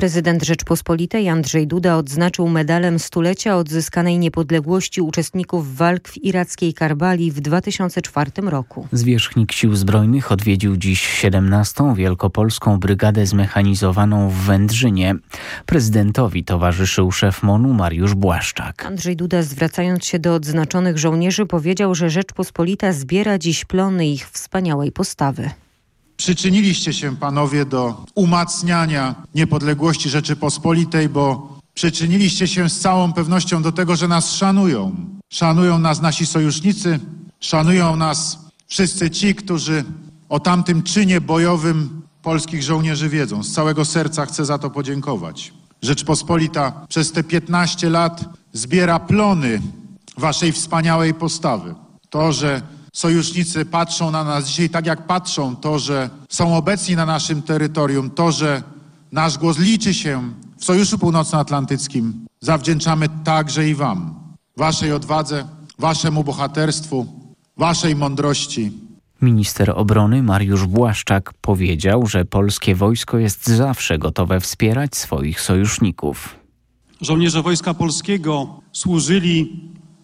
Prezydent Rzeczpospolitej Andrzej Duda odznaczył medalem stulecia odzyskanej niepodległości uczestników walk w irackiej Karbali w 2004 roku. Zwierzchnik Sił Zbrojnych odwiedził dziś 17. Wielkopolską Brygadę Zmechanizowaną w Wędrzynie. Prezydentowi towarzyszył szef MON-u Mariusz Błaszczak. Andrzej Duda, zwracając się do odznaczonych żołnierzy, powiedział, że Rzeczpospolita zbiera dziś plony ich wspaniałej postawy. Przyczyniliście się panowie do umacniania niepodległości Rzeczypospolitej, bo przyczyniliście się z całą pewnością do tego, że nas szanują. Szanują nas nasi sojusznicy, szanują nas wszyscy ci, którzy o tamtym czynie bojowym polskich żołnierzy wiedzą. Z całego serca chcę za to podziękować. Rzeczpospolita przez te 15 lat zbiera plony waszej wspaniałej postawy. To, że sojusznicy patrzą na nas dzisiaj tak, jak patrzą, to, że są obecni na naszym terytorium, to, że nasz głos liczy się w Sojuszu Północnoatlantyckim, zawdzięczamy także i wam. Waszej odwadze, waszemu bohaterstwu, waszej mądrości. Minister obrony Mariusz Błaszczak powiedział, że polskie wojsko jest zawsze gotowe wspierać swoich sojuszników. Żołnierze Wojska Polskiego służyli,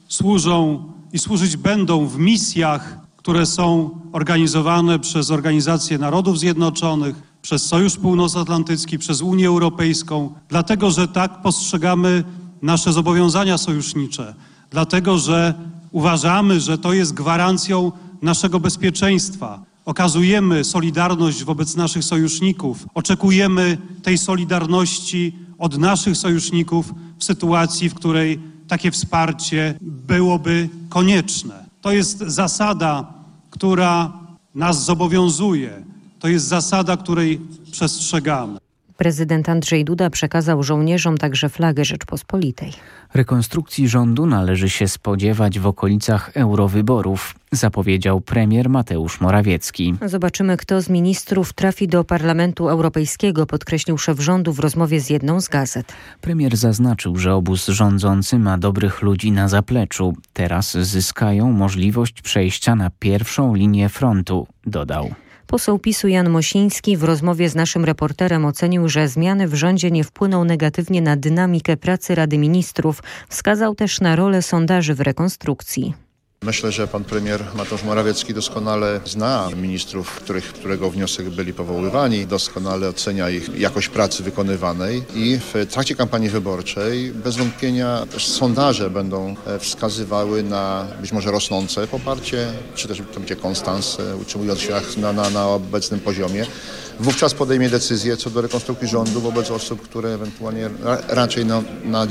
służą i służyć będą w misjach, które są organizowane przez Organizację Narodów Zjednoczonych, przez Sojusz Północnoatlantycki, przez Unię Europejską, dlatego że tak postrzegamy nasze zobowiązania sojusznicze, dlatego że uważamy, że to jest gwarancją naszego bezpieczeństwa. Okazujemy solidarność wobec naszych sojuszników, oczekujemy tej solidarności od naszych sojuszników w sytuacji, w której takie wsparcie byłoby konieczne. To jest zasada, która nas zobowiązuje. To jest zasada, której przestrzegamy. Prezydent Andrzej Duda przekazał żołnierzom także flagę Rzeczpospolitej. Rekonstrukcji rządu należy się spodziewać w okolicach eurowyborów, zapowiedział premier Mateusz Morawiecki. Zobaczymy, kto z ministrów trafi do Parlamentu Europejskiego, podkreślił szef rządu w rozmowie z jedną z gazet. Premier zaznaczył, że obóz rządzący ma dobrych ludzi na zapleczu. Teraz zyskają możliwość przejścia na pierwszą linię frontu, dodał. Poseł PiS-u Jan Mosiński w rozmowie z naszym reporterem ocenił, że zmiany w rządzie nie wpłyną negatywnie na dynamikę pracy Rady Ministrów. Wskazał też na rolę sondaży w rekonstrukcji. Myślę, że pan premier Mateusz Morawiecki doskonale zna ministrów, którego wniosek byli powoływani, doskonale ocenia ich jakość pracy wykonywanej i w trakcie kampanii wyborczej bez wątpienia też sondaże będą wskazywały na być może rosnące poparcie, czy też to będzie konstans utrzymując się na obecnym poziomie. Wówczas podejmie decyzję co do rekonstrukcji rządu wobec osób, które ewentualnie raczej na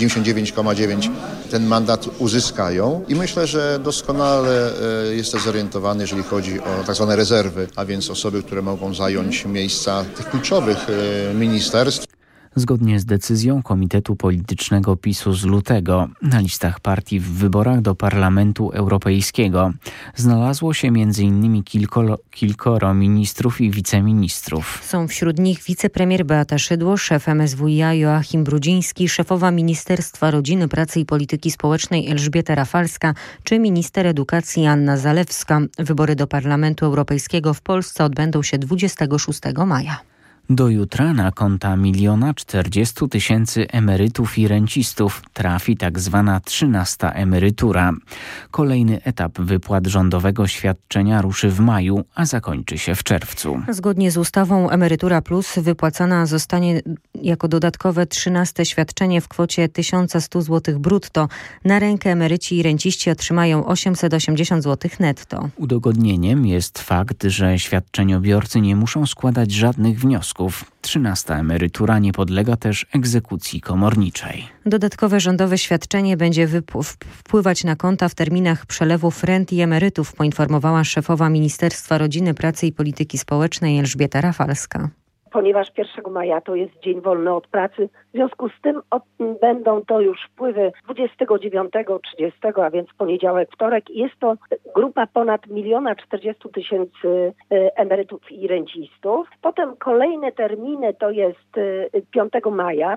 99,9 ten mandat uzyskają. I myślę, że doskonale jest też zorientowany, jeżeli chodzi o tak zwane rezerwy, a więc osoby, które mogą zająć miejsca tych kluczowych ministerstw. Zgodnie z decyzją Komitetu Politycznego PiS-u z lutego na listach partii w wyborach do Parlamentu Europejskiego znalazło się m.in. kilkoro ministrów i wiceministrów. Są wśród nich wicepremier Beata Szydło, szef MSWiA Joachim Brudziński, szefowa Ministerstwa Rodziny, Pracy i Polityki Społecznej Elżbieta Rafalska czy minister edukacji Anna Zalewska. Wybory do Parlamentu Europejskiego w Polsce odbędą się 26 maja. Do jutra na konta 1 040 000 emerytów i rencistów trafi tak zwana 13. emerytura. Kolejny etap wypłat rządowego świadczenia ruszy w maju, a zakończy się w czerwcu. Zgodnie z ustawą Emerytura Plus wypłacana zostanie jako dodatkowe 13. świadczenie w kwocie 1100 zł brutto. Na rękę emeryci i renciści otrzymają 880 zł netto. Udogodnieniem jest fakt, że świadczeniobiorcy nie muszą składać żadnych wniosków. 13. emerytura nie podlega też egzekucji komorniczej. Dodatkowe rządowe świadczenie będzie wpływać na konta w terminach przelewów rent i emerytów, poinformowała szefowa Ministerstwa Rodziny, Pracy i Polityki Społecznej Elżbieta Rafalska. Ponieważ 1 maja to jest dzień wolny od pracy, w związku z tym będą to już wpływy 29, 30, a więc poniedziałek, wtorek. Jest to grupa ponad 1 040 000 emerytów i rencistów. Potem kolejne terminy to jest 5 maja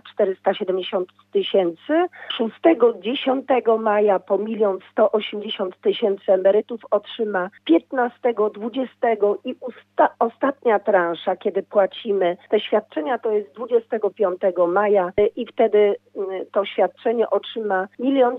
470 000, 6, 10 maja po 1 180 000 emerytów otrzyma 15, 20 i ostatnia transza, kiedy płacimy otrzymamy te świadczenia, to jest 25 maja i wtedy to świadczenie otrzyma 1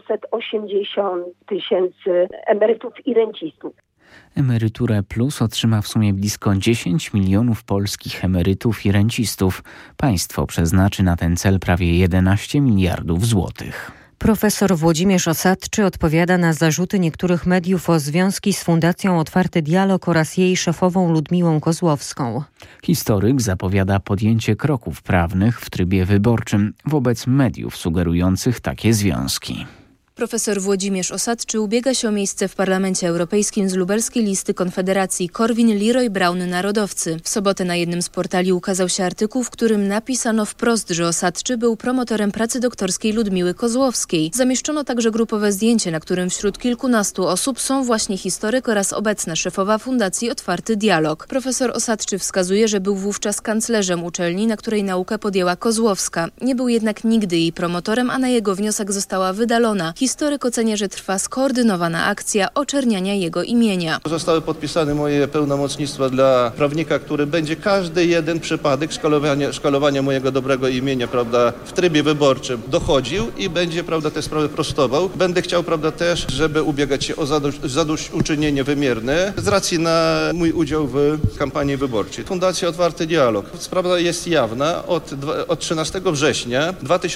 780 000 emerytów i rencistów. Emeryturę Plus otrzyma w sumie blisko 10 milionów polskich emerytów i rencistów. Państwo przeznaczy na ten cel prawie 11 miliardów złotych. Profesor Włodzimierz Osadczy odpowiada na zarzuty niektórych mediów o związki z Fundacją Otwarty Dialog oraz jej szefową Ludmiłą Kozłowską. Historyk zapowiada podjęcie kroków prawnych w trybie wyborczym wobec mediów sugerujących takie związki. Profesor Włodzimierz Osadczy ubiega się o miejsce w Parlamencie Europejskim z lubelskiej listy Konfederacji Korwin-Leroy-Braun Narodowcy. W sobotę na jednym z portali ukazał się artykuł, w którym napisano wprost, że Osadczy był promotorem pracy doktorskiej Ludmiły Kozłowskiej. Zamieszczono także grupowe zdjęcie, na którym wśród kilkunastu osób są właśnie historyk oraz obecna szefowa Fundacji Otwarty Dialog. Profesor Osadczy wskazuje, że był wówczas kanclerzem uczelni, na której naukę podjęła Kozłowska. Nie był jednak nigdy jej promotorem, a na jego wniosek została wydalona. Historyk ocenia, że trwa skoordynowana akcja oczerniania jego imienia. Zostały podpisane moje pełnomocnictwa dla prawnika, który będzie każdy jeden przypadek szkalowania mojego dobrego imienia, prawda, w trybie wyborczym dochodził i będzie, prawda, te sprawy prostował. Będę chciał, prawda, też, żeby ubiegać się o zadośćuczynienie wymierne z racji na mój udział w kampanii wyborczej. Fundacja Otwarty Dialog. Sprawa jest jawna. Od 13 września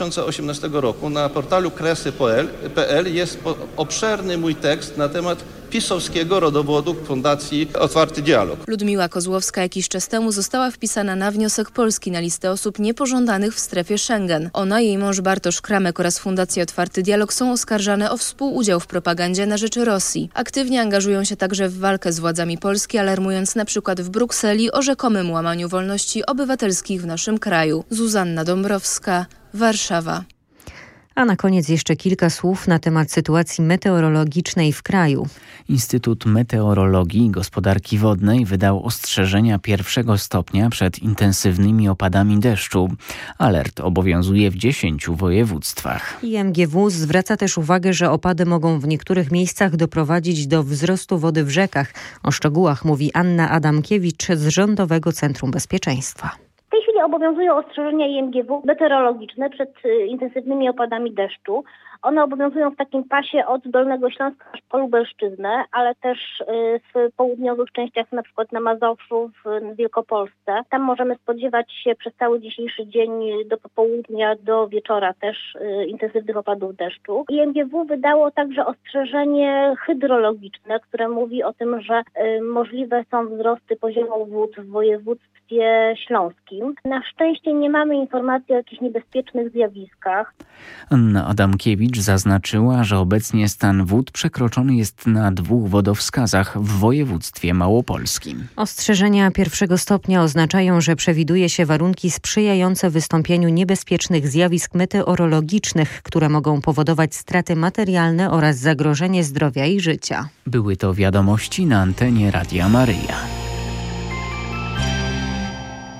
2018 roku na portalu kresy.pl jest obszerny mój tekst na temat pisowskiego rodowodu Fundacji Otwarty Dialog. Ludmiła Kozłowska jakiś czas temu została wpisana na wniosek Polski na listę osób niepożądanych w strefie Schengen. Ona, jej mąż Bartosz Kramek oraz Fundacja Otwarty Dialog są oskarżane o współudział w propagandzie na rzecz Rosji. Aktywnie angażują się także w walkę z władzami Polski, alarmując na przykład w Brukseli o rzekomym łamaniu wolności obywatelskich w naszym kraju. Zuzanna Dąbrowska, Warszawa. A na koniec jeszcze kilka słów na temat sytuacji meteorologicznej w kraju. Instytut Meteorologii i Gospodarki Wodnej wydał ostrzeżenia 1 stopnia przed intensywnymi opadami deszczu. Alert obowiązuje w 10 województwach. IMGW zwraca też uwagę, że opady mogą w niektórych miejscach doprowadzić do wzrostu wody w rzekach. O szczegółach mówi Anna Adamkiewicz z Rządowego Centrum Bezpieczeństwa. W tej chwili obowiązują ostrzeżenia IMGW meteorologiczne przed intensywnymi opadami deszczu. One obowiązują w takim pasie od Dolnego Śląska aż po Lubelszczyznę, ale też w południowych częściach, na przykład na Mazowszu, w Wielkopolsce. Tam możemy spodziewać się przez cały dzisiejszy dzień do popołudnia, do wieczora też intensywnych opadów deszczu. IMGW wydało także ostrzeżenie hydrologiczne, które mówi o tym, że możliwe są wzrosty poziomu wód w województwie śląskim. Na szczęście nie mamy informacji o jakichś niebezpiecznych zjawiskach. Anna Adamkiewicz zaznaczyła, że obecnie stan wód przekroczony jest na 2 wodowskazach w województwie małopolskim. Ostrzeżenia 1 stopnia oznaczają, że przewiduje się warunki sprzyjające wystąpieniu niebezpiecznych zjawisk meteorologicznych, które mogą powodować straty materialne oraz zagrożenie zdrowia i życia. Były to wiadomości na antenie Radia Maryja.